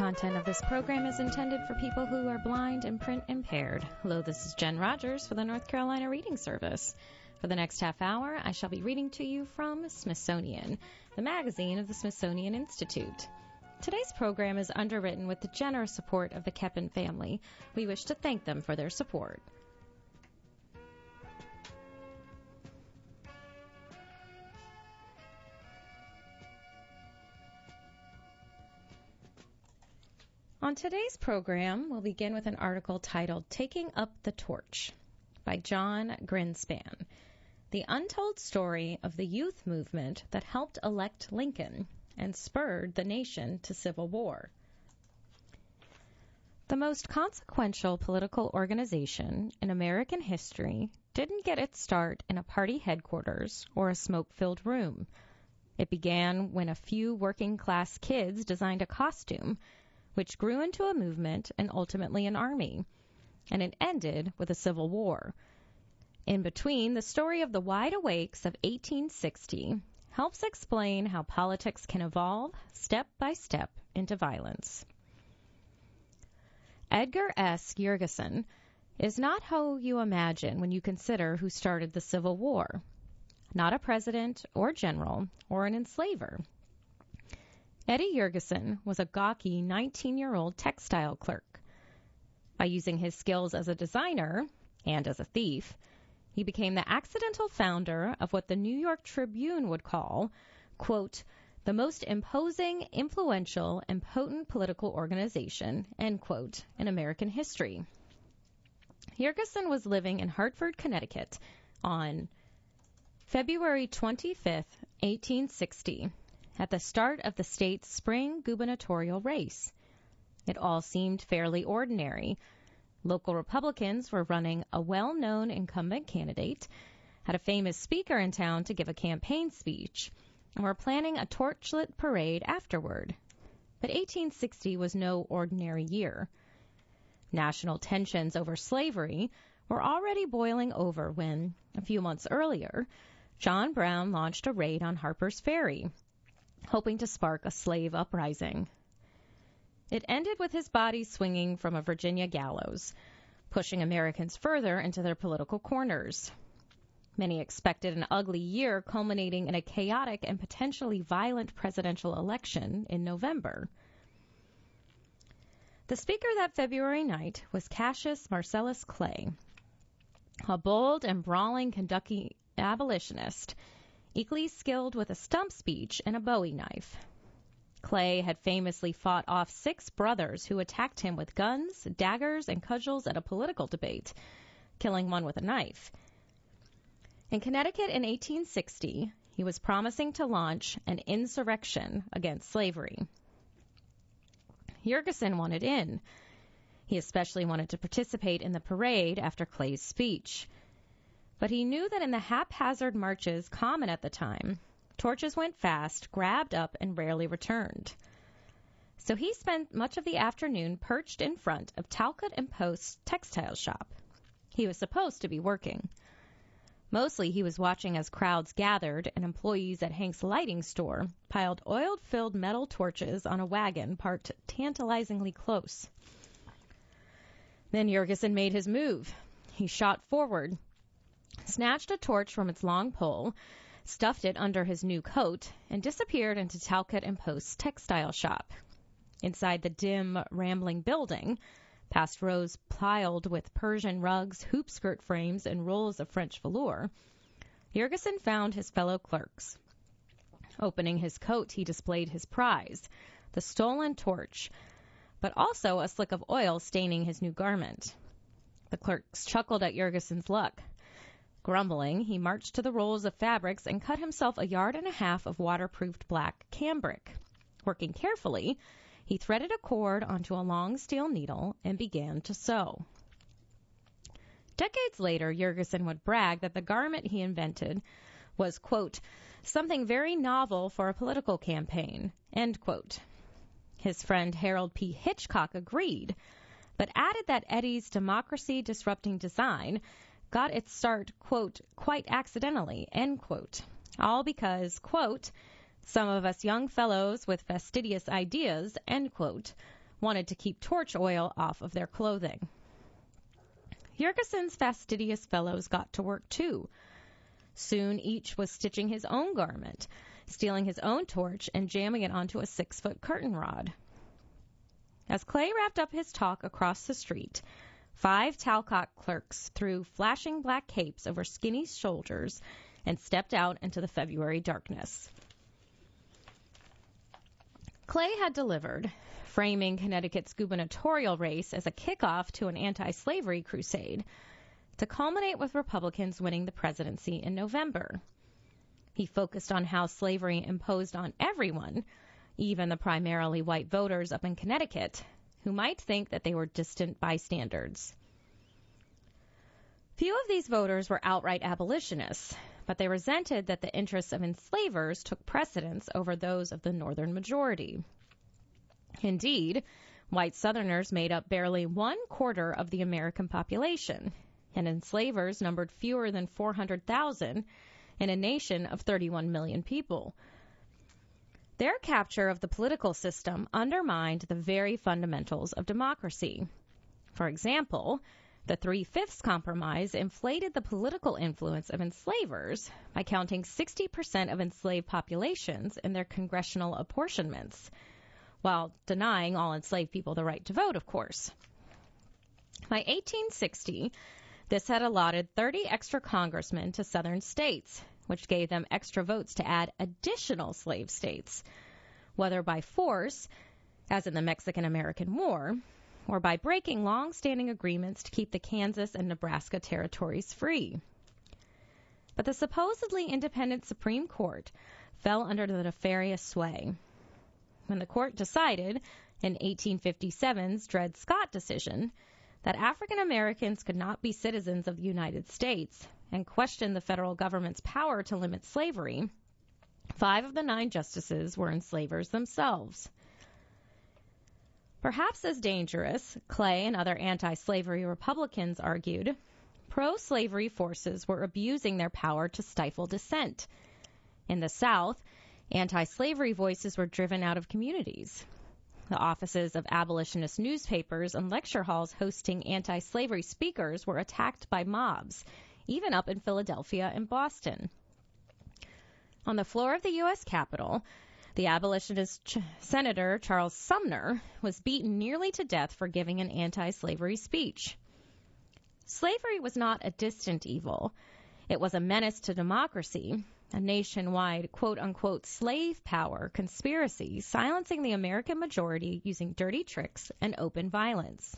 content of this program is intended for people who are blind and print impaired. Hello, this is Jen Rogers for the North Carolina Reading Service. For the next half hour, I shall be reading to you from Smithsonian, the magazine of the Smithsonian Institute. Today's program is underwritten with the generous support of the Keppen family. We wish to thank them for their support. On today's program, we'll begin with an article titled Taking Up the Torch by John Grinspan, the untold story of the youth movement that helped elect Lincoln and spurred the nation to civil war. The most consequential political organization in American history didn't get its start in a party headquarters or a smoke-filled room. It began when a few working-class kids designed a costume which grew into a movement and ultimately an army, and it ended with a civil war. In between, the story of the Wide Awakes of 1860 helps explain how politics can evolve step by step into violence. Edgar S. Yurgensen is not who you imagine when you consider who started the Civil War. Not a president or general or an enslaver. Eddie Yurgensen was a gawky 19-year-old textile clerk. By using his skills as a designer and as a thief, he became the accidental founder of what the New York Tribune would call, quote, the most imposing, influential, and potent political organization, end quote, in American history. Yurgensen was living in Hartford, Connecticut on February 25, 1860, at the start of the state's spring gubernatorial race. It all seemed fairly ordinary. Local Republicans were running a well-known incumbent candidate, had a famous speaker in town to give a campaign speech, and were planning a torchlit parade afterward. But 1860 was no ordinary year. National tensions over slavery were already boiling over when, a few months earlier, John Brown launched a raid on Harper's Ferry, hoping to spark a slave uprising. It ended with his body swinging from a Virginia gallows, pushing Americans further into their political corners. Many expected an ugly year culminating in a chaotic and potentially violent presidential election in November. The speaker that February night was Cassius Marcellus Clay, a bold and brawling Kentucky abolitionist, equally skilled with a stump speech and a Bowie knife. Clay had famously fought off 6 brothers who attacked him with guns, daggers, and cudgels at a political debate, killing one with a knife. In Connecticut in 1860, he was promising to launch an insurrection against slavery. Yurgensen wanted in. He especially wanted to participate in the parade after Clay's speech. But he knew that in the haphazard marches common at the time, torches went fast, grabbed up, and rarely returned. So he spent much of the afternoon perched in front of Talcott and Post's textile shop. He was supposed to be working. Mostly he was watching as crowds gathered and employees at Hank's lighting store piled oil-filled metal torches on a wagon parked tantalizingly close. Then Yurgensen made his move. He shot forward, snatched a torch from its long pole, stuffed it under his new coat, and disappeared into Talcott and Post's textile shop. Inside the dim, rambling building, past rows piled with Persian rugs, hoop skirt frames, and rolls of French velour, Yurgensen found his fellow clerks. Opening his coat, he displayed his prize, the stolen torch, but also a slick of oil staining his new garment. The clerks chuckled at Yurgensen's luck. Grumbling, he marched to the rolls of fabrics and cut himself 1.5 yards of waterproofed black cambric. Working carefully, he threaded a cord onto a long steel needle and began to sew. Decades later, Yurgensen would brag that the garment he invented was, quote, something very novel for a political campaign, end quote. His friend Harold P. Hitchcock agreed, but added that Eddie's democracy-disrupting design got its start, quote, quite accidentally, end quote. All because, quote, some of us young fellows with fastidious ideas, end quote, wanted to keep torch oil off of their clothing. Jurgensen's fastidious fellows got to work too. Soon each was stitching his own garment, stealing his own torch, and jamming it onto a 6-foot curtain rod. As Clay wrapped up his talk across the street, 5 Talcott clerks threw flashing black capes over skinny shoulders and stepped out into the February darkness. Clay had delivered, framing Connecticut's gubernatorial race as a kickoff to an anti-slavery crusade, to culminate with Republicans winning the presidency in November. He focused on how slavery imposed on everyone, even the primarily white voters up in Connecticut, who might think that they were distant bystanders. Few of these voters were outright abolitionists, but they resented that the interests of enslavers took precedence over those of the northern majority. Indeed, white Southerners made up barely 1/4 of the American population, and enslavers numbered fewer than 400,000 in a nation of 31 million people. Their capture of the political system undermined the very fundamentals of democracy. For example, the 3/5 Compromise inflated the political influence of enslavers by counting 60% of enslaved populations in their congressional apportionments, while denying all enslaved people the right to vote, of course. By 1860, this had allotted 30 extra congressmen to southern states, which gave them extra votes to add additional slave states, whether by force, as in the Mexican-American War, or by breaking long-standing agreements to keep the Kansas and Nebraska territories free. But the supposedly independent Supreme Court fell under the nefarious sway. When the court decided, in 1857's Dred Scott decision, that African Americans could not be citizens of the United States and questioned the federal government's power to limit slavery, 5 of the 9 justices were enslavers themselves. Perhaps as dangerous, Clay and other anti-slavery Republicans argued, pro-slavery forces were abusing their power to stifle dissent. In the South, anti-slavery voices were driven out of communities. The offices of abolitionist newspapers and lecture halls hosting anti-slavery speakers were attacked by mobs, even up in Philadelphia and Boston. On the floor of the U.S. Capitol, the abolitionist Senator Charles Sumner was beaten nearly to death for giving an anti-slavery speech. Slavery was not a distant evil. It was a menace to democracy, a nationwide quote-unquote slave power conspiracy silencing the American majority using dirty tricks and open violence.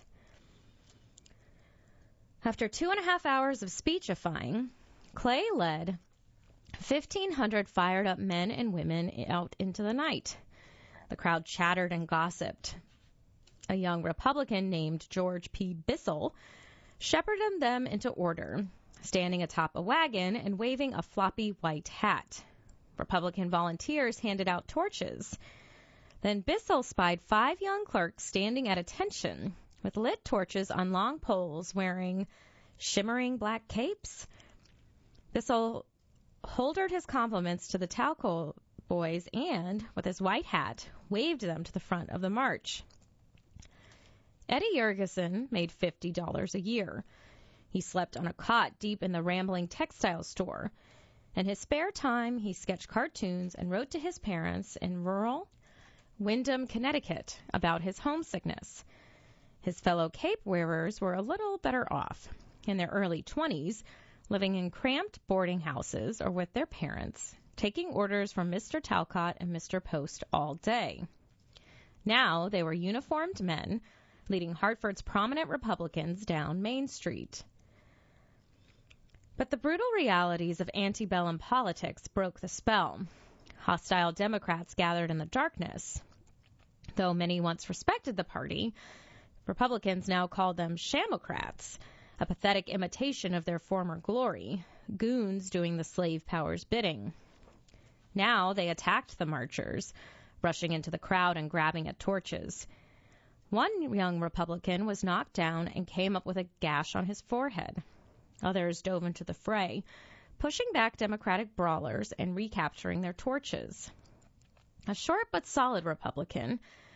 After 2.5 hours of speechifying, Clay led 1,500 fired-up men and women out into the night. The crowd chattered and gossiped. A young Republican named George P. Bissell shepherded them into order, standing atop a wagon and waving a floppy white hat. Republican volunteers handed out torches. Then Bissell spied 5 young clerks standing at attention with lit torches on long poles wearing shimmering black capes. Bissell holdered his compliments to the Talcott boys and, with his white hat, waved them to the front of the march. Eddie Jurgensen made $50 a year. He slept on a cot deep in the rambling textile store. In his spare time, he sketched cartoons and wrote to his parents in rural Windham, Connecticut, about his homesickness. His fellow cape wearers were a little better off, in their early 20s, living in cramped boarding houses or with their parents, taking orders from Mr. Talcott and Mr. Post all day. Now they were uniformed men leading Hartford's prominent Republicans down Main Street. But the brutal realities of antebellum politics broke the spell. Hostile Democrats gathered in the darkness. Though many once respected the party, Republicans now called them shamocrats, a pathetic imitation of their former glory, goons doing the slave power's bidding. Now they attacked the marchers, rushing into the crowd and grabbing at torches. One young Republican was knocked down and came up with a gash on his forehead. Others dove into the fray, pushing back Democratic brawlers and recapturing their torches. A short but solid Republican,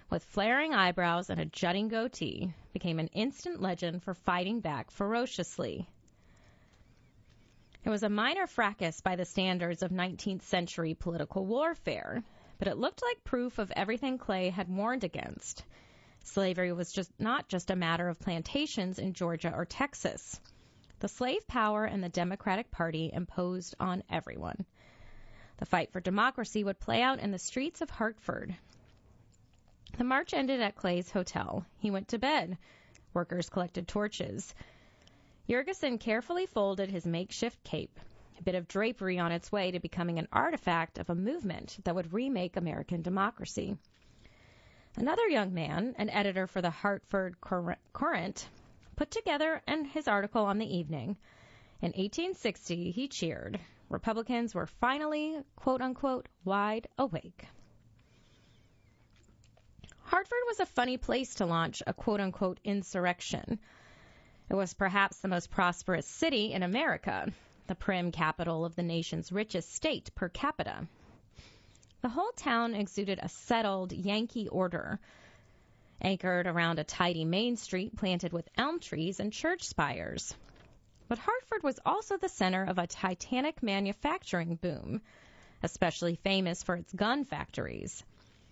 with flaring eyebrows and a jutting goatee, became an instant legend for fighting back ferociously. It was a minor fracas by the standards of 19th century political warfare, but it looked like proof of everything Clay had warned against. Slavery was not just a matter of plantations in Georgia or Texas. The slave power and the Democratic Party imposed on everyone. The fight for democracy would play out in the streets of Hartford. The march ended at Clay's hotel. He went to bed. Workers collected torches. Jurgensen carefully folded his makeshift cape, a bit of drapery on its way to becoming an artifact of a movement that would remake American democracy. Another young man, an editor for the Hartford Courant, put together his article on the evening. In 1860, he cheered. Republicans were finally, quote-unquote, wide awake. Hartford was a funny place to launch a quote-unquote insurrection. It was perhaps the most prosperous city in America, the prim capital of the nation's richest state per capita. The whole town exuded a settled Yankee order, anchored around a tidy main street planted with elm trees and church spires. But Hartford was also the center of a titanic manufacturing boom, especially famous for its gun factories.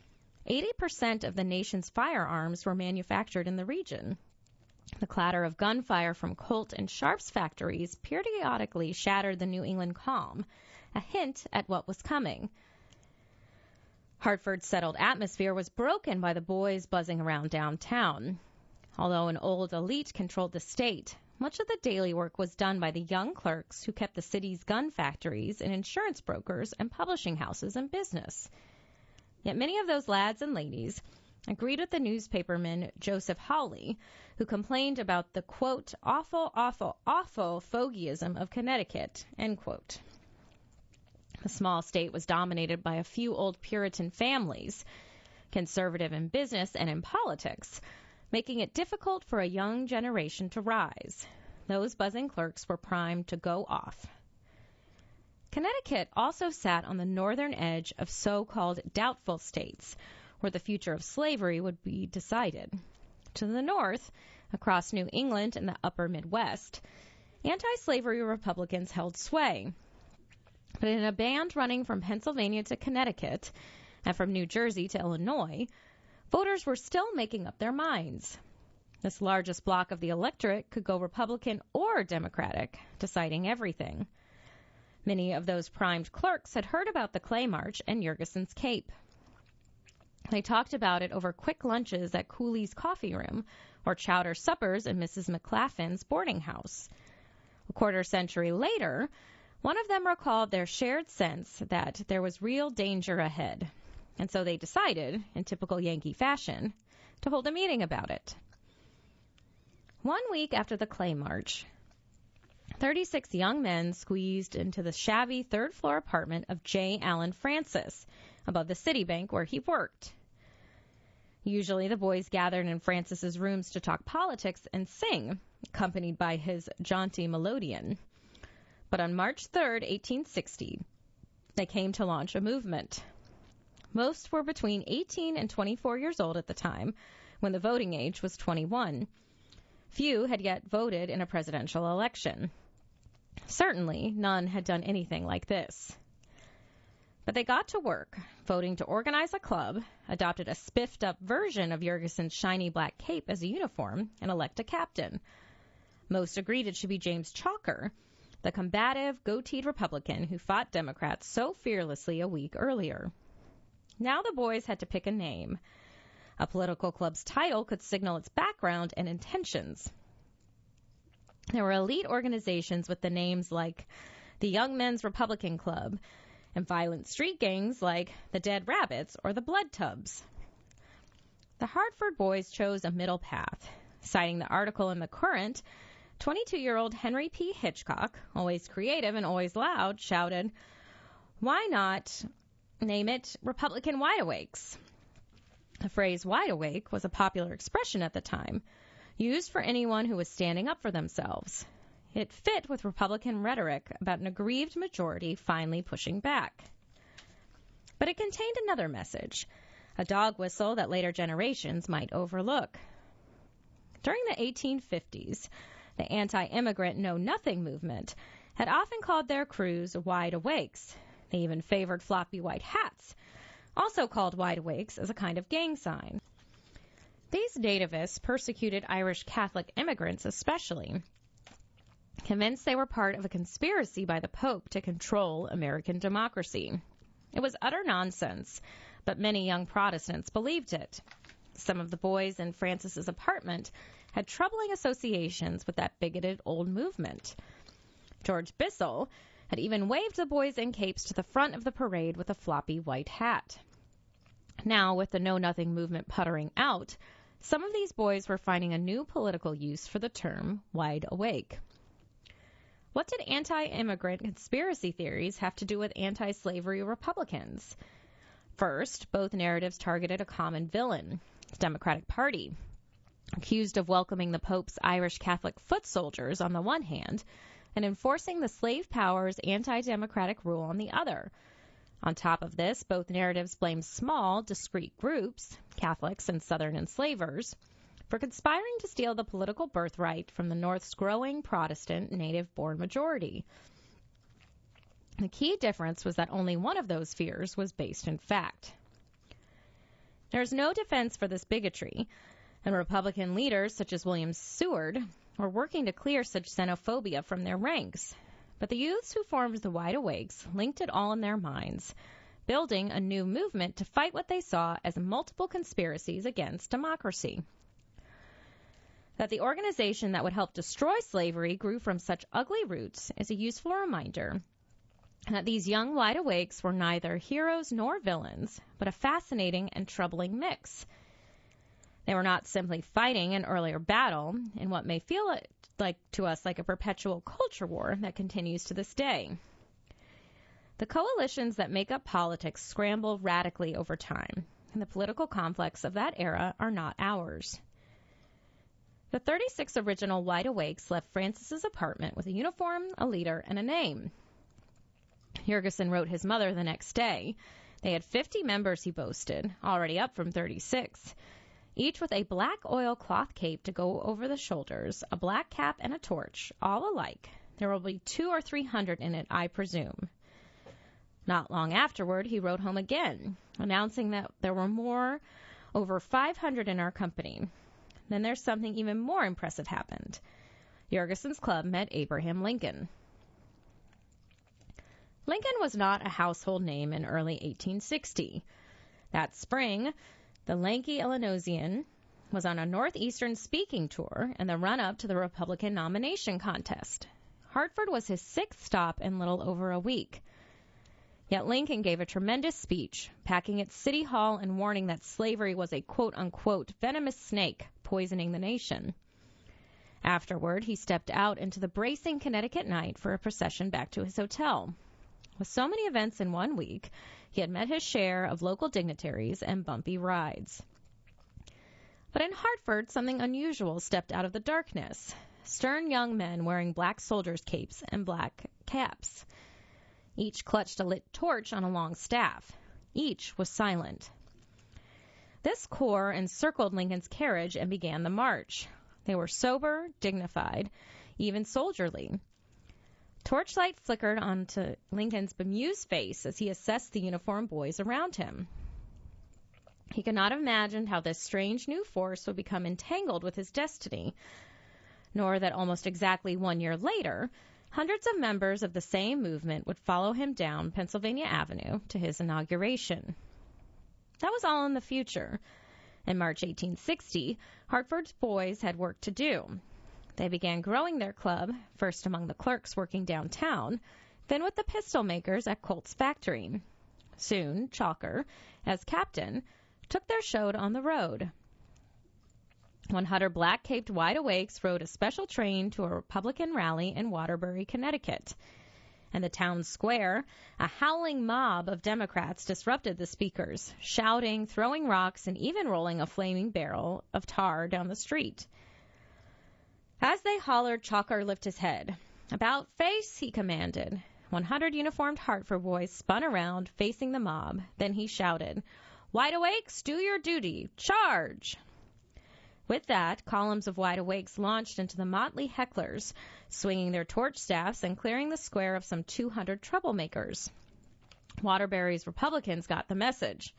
80% of the nation's firearms were manufactured in the region. The clatter of gunfire from Colt and Sharp's factories periodically shattered the New England calm, a hint at what was coming. Hartford's settled atmosphere was broken by the boys buzzing around downtown. Although an old elite controlled the state, much of the daily work was done by the young clerks who kept the city's gun factories and insurance brokers and publishing houses in business. Yet many of those lads and ladies agreed with the newspaperman Joseph Hawley, who complained about the, quote, awful, awful, awful fogyism of Connecticut, end quote. The small state was dominated by a few old Puritan families, conservative in business and in politics, making it difficult for a young generation to rise. Those buzzing clerks were primed to go off. Connecticut also sat on the northern edge of so-called doubtful states, where the future of slavery would be decided. To the north, across New England and the upper Midwest, anti-slavery Republicans held sway. But in a band running from Pennsylvania to Connecticut and from New Jersey to Illinois, voters were still making up their minds. This largest block of the electorate could go Republican or Democratic, deciding everything. Many of those primed clerks had heard about the Clay March and Jurgensen's cape. They talked about it over quick lunches at Cooley's Coffee Room or chowder suppers in Mrs. McLaughlin's boarding house. A quarter century later, one of them recalled their shared sense that there was real danger ahead, and so they decided, in typical Yankee fashion, to hold a meeting about it. 1 week after the Clay March, 36 young men squeezed into the shabby third-floor apartment of J. Allen Francis, above the Citibank where he worked. Usually the boys gathered in Francis's rooms to talk politics and sing, accompanied by his jaunty melodeon. But on March 3, 1860, they came to launch a movement. Most were between 18 and 24 years old at the time, when the voting age was 21. Few had yet voted in a presidential election. Certainly, none had done anything like this. But they got to work, voting to organize a club, adopted a spiffed-up version of Jurgensen's shiny black cape as a uniform, and elect a captain. Most agreed it should be James Chalker, the combative, goateed Republican who fought Democrats so fearlessly a week earlier. Now the boys had to pick a name. A political club's title could signal its background and intentions. There were elite organizations with the names like the Young Men's Republican Club, and violent street gangs like the Dead Rabbits or the Blood Tubs. The Hartford boys chose a middle path. Citing the article in the Courant, 22-year-old Henry P. Hitchcock, always creative and always loud, shouted, "Why not name it Republican Wideawakes?" The phrase wide awake was a popular expression at the time, used for anyone who was standing up for themselves. It fit with Republican rhetoric about an aggrieved majority finally pushing back. But it contained another message, a dog whistle that later generations might overlook. During the 1850s, the anti-immigrant Know-Nothing movement had often called their crews wide awakes. They even favored floppy white hats, also called wide awakes, as a kind of gang sign. These nativists persecuted Irish Catholic immigrants especially, convinced they were part of a conspiracy by the Pope to control American democracy. It was utter nonsense, but many young Protestants believed it. Some of the boys in Francis's apartment had troubling associations with that bigoted old movement. George Bissell had even waved the boys in capes to the front of the parade with a floppy white hat. Now, with the Know-Nothing movement puttering out, some of these boys were finding a new political use for the term wide awake. What did anti-immigrant conspiracy theories have to do with anti-slavery Republicans? First, both narratives targeted a common villain, the Democratic Party, accused of welcoming the Pope's Irish Catholic foot soldiers on the one hand and enforcing the slave power's anti-democratic rule on the other. On top of this, both narratives blamed small, discrete groups, Catholics and Southern enslavers, for conspiring to steal the political birthright from the North's growing Protestant native-born majority. The key difference was that only one of those fears was based in fact. There is no defense for this bigotry, and Republican leaders such as William Seward were working to clear such xenophobia from their ranks. But the youths who formed the Wide Awakes linked it all in their minds, building a new movement to fight what they saw as multiple conspiracies against democracy. That the organization that would help destroy slavery grew from such ugly roots is a useful reminder that these young Wide Awakes were neither heroes nor villains, but a fascinating and troubling mix. They were not simply fighting an earlier battle in what may feel like to us like a perpetual culture war that continues to this day. The coalitions that make up politics scramble radically over time, and the political conflicts of that era are not ours. The 36 original Wide Awakes left Francis's apartment with a uniform, a leader, and a name. Jurgensen wrote his mother the next day. They had 50 members, he boasted, already up from 36. Each with a black oilcloth cape to go over the shoulders, a black cap, and a torch, all alike. There will be 200 or 300 in it, I presume. Not long afterward, he wrote home again, announcing that there were over 500 in our company. Then there's something even more impressive happened. Jurgensen's club met Abraham Lincoln. Lincoln was not a household name in early 1860. That spring, the lanky Illinoisian was on a northeastern speaking tour in the run-up to the Republican nomination contest. Hartford was his 6th stop in little over a week. Yet Lincoln gave a tremendous speech, packing at City Hall and warning that slavery was a quote-unquote venomous snake poisoning the nation. Afterward, he stepped out into the bracing Connecticut night for a procession back to his hotel. With so many events in 1 week, he had met his share of local dignitaries and bumpy rides. But in Hartford, something unusual stepped out of the darkness. Stern young men wearing black soldiers' capes and black caps. Each clutched a lit torch on a long staff. Each was silent. This corps encircled Lincoln's carriage and began the march. They were sober, dignified, even soldierly. Torchlight flickered onto Lincoln's bemused face as he assessed the uniformed boys around him. He could not have imagined how this strange new force would become entangled with his destiny, nor that almost exactly 1 year later, hundreds of members of the same movement would follow him down Pennsylvania Avenue to his inauguration. That was all in the future. In March 1860, Hartford's boys had work to do. They began growing their club, first among the clerks working downtown, then with the pistol makers at Colt's factory. Soon, Chalker, as captain, took their show on the road. 100 black-caped Wide Awakes rode a special train to a Republican rally in Waterbury, Connecticut. In the town square, a howling mob of Democrats disrupted the speakers, shouting, throwing rocks, and even rolling a flaming barrel of tar down the street. As they hollered, Chalker lifted his head. "About face," he commanded. 100 uniformed Hartford boys spun around, facing the mob. Then he shouted, Wide awakes, do your duty. Charge! With that, columns of wide awakes launched into the motley hecklers, swinging their torch staffs and clearing the square of some 200 troublemakers. Waterbury's Republicans got the message.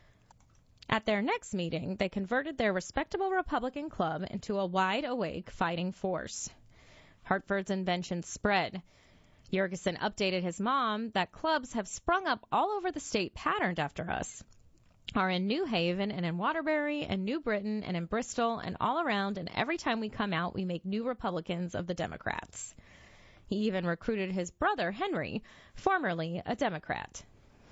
At their next meeting, they converted their respectable Republican club into a wide-awake fighting force. Hartford's invention spread. Jurgensen updated his mom that clubs have sprung up all over the state patterned after us. Are in New Haven and in Waterbury and New Britain and in Bristol and all around, and every time we come out, we make new Republicans of the Democrats. He even recruited his brother, Henry, formerly a Democrat.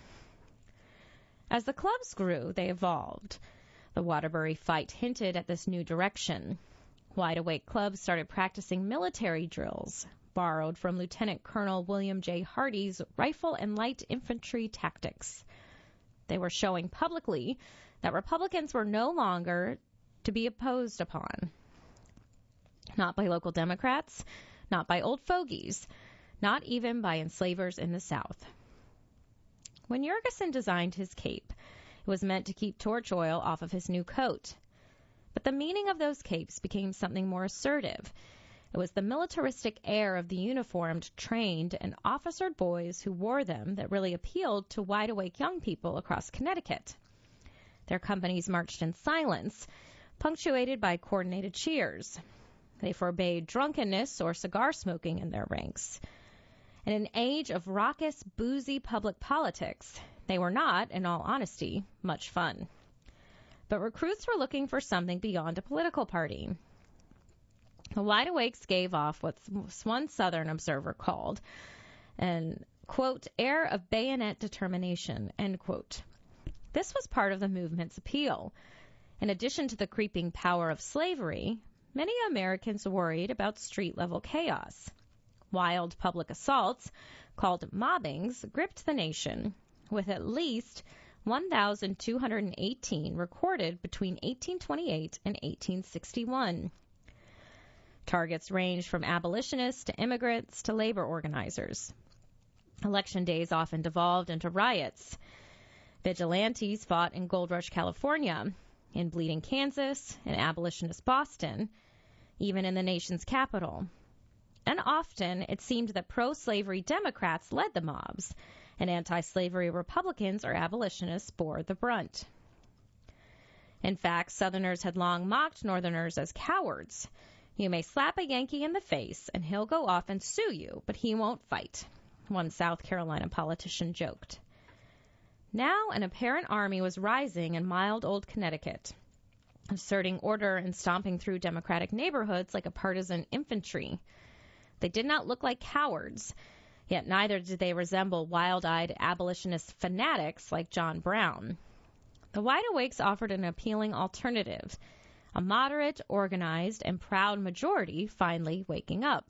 As the clubs grew, they evolved. The Waterbury fight hinted at this new direction. Wide-awake clubs started practicing military drills, borrowed from Lieutenant Colonel William J. Hardee's rifle and light infantry tactics. They were showing publicly that Republicans were no longer to be opposed upon. Not by local Democrats, not by old fogies, not even by enslavers in the South. When Jurgensen designed his cape, it was meant to keep torch oil off of his new coat. But the meaning of those capes became something more assertive. It was the militaristic air of the uniformed, trained, and officered boys who wore them that really appealed to wide-awake young people across Connecticut. Their companies marched in silence, punctuated by coordinated cheers. They forbade drunkenness or cigar smoking in their ranks. In an age of raucous, boozy public politics, they were not, in all honesty, much fun. But recruits were looking for something beyond a political party. The Wide Awakes gave off what one Southern observer called an, quote, air of bayonet determination, end quote. This was part of the movement's appeal. In addition to the creeping power of slavery, many Americans worried about street-level chaos. Wild public assaults, called mobbings, gripped the nation, with at least 1,218 recorded between 1828 and 1861. Targets ranged from abolitionists to immigrants to labor organizers. Election days often devolved into riots. Vigilantes fought in Gold Rush, California, in Bleeding, Kansas, in abolitionist Boston, even in the nation's capital. And often it seemed that pro-slavery Democrats led the mobs, and anti-slavery Republicans or abolitionists bore the brunt. In fact, Southerners had long mocked Northerners as cowards. You may slap a Yankee in the face, and he'll go off and sue you, but he won't fight, one South Carolina politician joked. Now an apparent army was rising in mild old Connecticut, asserting order and stomping through Democratic neighborhoods like a partisan infantry. They did not look like cowards, yet neither did they resemble wild-eyed abolitionist fanatics like John Brown. The Wide Awakes offered an appealing alternative, a moderate, organized, and proud majority finally waking up.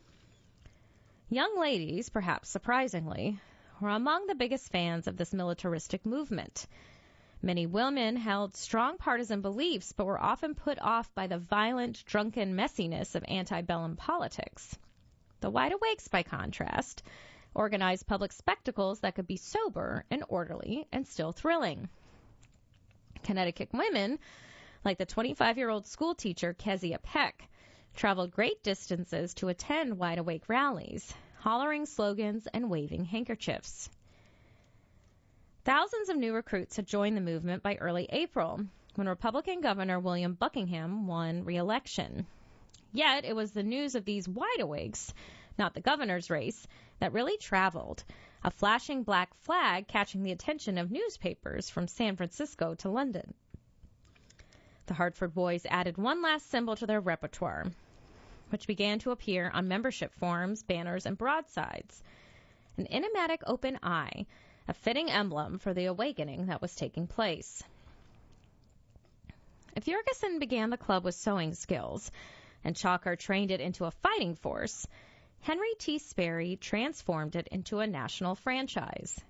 Young ladies, perhaps surprisingly, were among the biggest fans of this militaristic movement. Many women held strong partisan beliefs but were often put off by the violent, drunken messiness of antebellum politics. The Wide Awakes, by contrast, organized public spectacles that could be sober and orderly and still thrilling. Connecticut women, like the 25-year-old schoolteacher Kezia Peck, traveled great distances to attend Wide Awake rallies, hollering slogans and waving handkerchiefs. Thousands of new recruits had joined the movement by early April, when Republican Governor William Buckingham won re-election. Yet it was the news of these Wide Awakes, not the governor's race, that really traveled, a flashing black flag catching the attention of newspapers from San Francisco to London. The Hartford boys added one last symbol to their repertoire, which began to appear on membership forms, banners, and broadsides. An enigmatic open eye, a fitting emblem for the awakening that was taking place. If Jurgensen began the club with sewing skills, and Chalker trained it into a fighting force, Henry T. Sperry transformed it into a national franchise.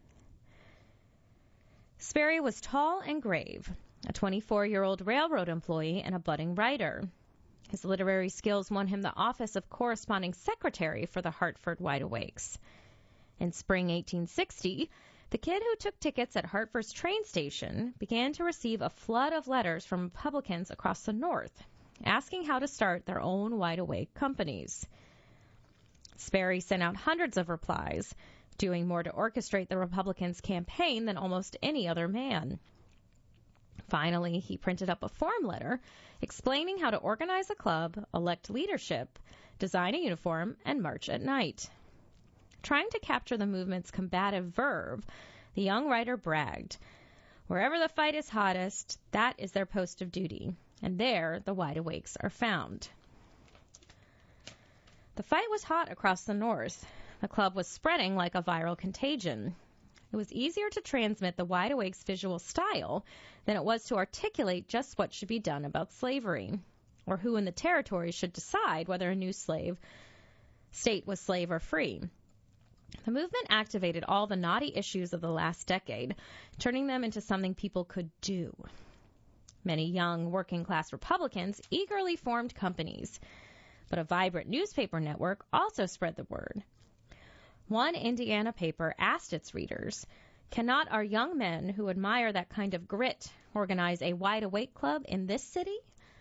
Sperry was tall and grave, a 24-year-old railroad employee and a budding writer. His literary skills won him the office of corresponding secretary for the Hartford Wide Awakes. In spring 1860, The kid who took tickets at Hartford's train station began to receive a flood of letters from Republicans across the North, asking how to start their own wide-awake companies. Sperry sent out hundreds of replies, doing more to orchestrate the Republicans' campaign than almost any other man. Finally, he printed up a form letter explaining how to organize a club, elect leadership, design a uniform, and march at night. Trying to capture the movement's combative verve, the young writer bragged, "Wherever the fight is hottest, that is their post of duty, and there the wide-awakes are found." The fight was hot across the North. The club was spreading like a viral contagion. It was easier to transmit the wide-awakes' visual style than it was to articulate just what should be done about slavery, or who in the territory should decide whether a new state was slave or free. The movement activated all the knotty issues of the last decade, turning them into something people could do. Many young, working-class Republicans eagerly formed companies, but a vibrant newspaper network also spread the word. One Indiana paper asked its readers, "Cannot our young men who admire that kind of grit organize a wide-awake club in this city?"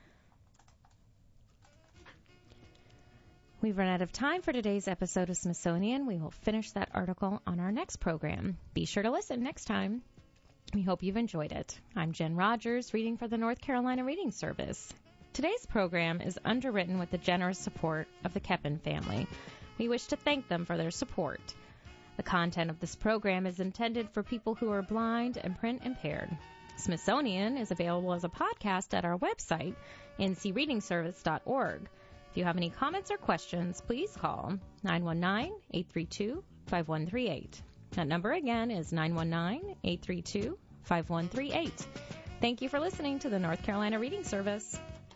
We've run out of time for today's episode of Smithsonian. We will finish that article on our next program. Be sure to listen next time. We hope you've enjoyed it. I'm Jen Rogers, reading for the North Carolina Reading Service. Today's program is underwritten with the generous support of the Keppen family. We wish to thank them for their support. The content of this program is intended for people who are blind and print impaired. Smithsonian is available as a podcast at our website, ncreadingservice.org. If you have any comments or questions, please call 919-832-5138. That number again is 919-832-5138. Thank you for listening to the North Carolina Reading Service.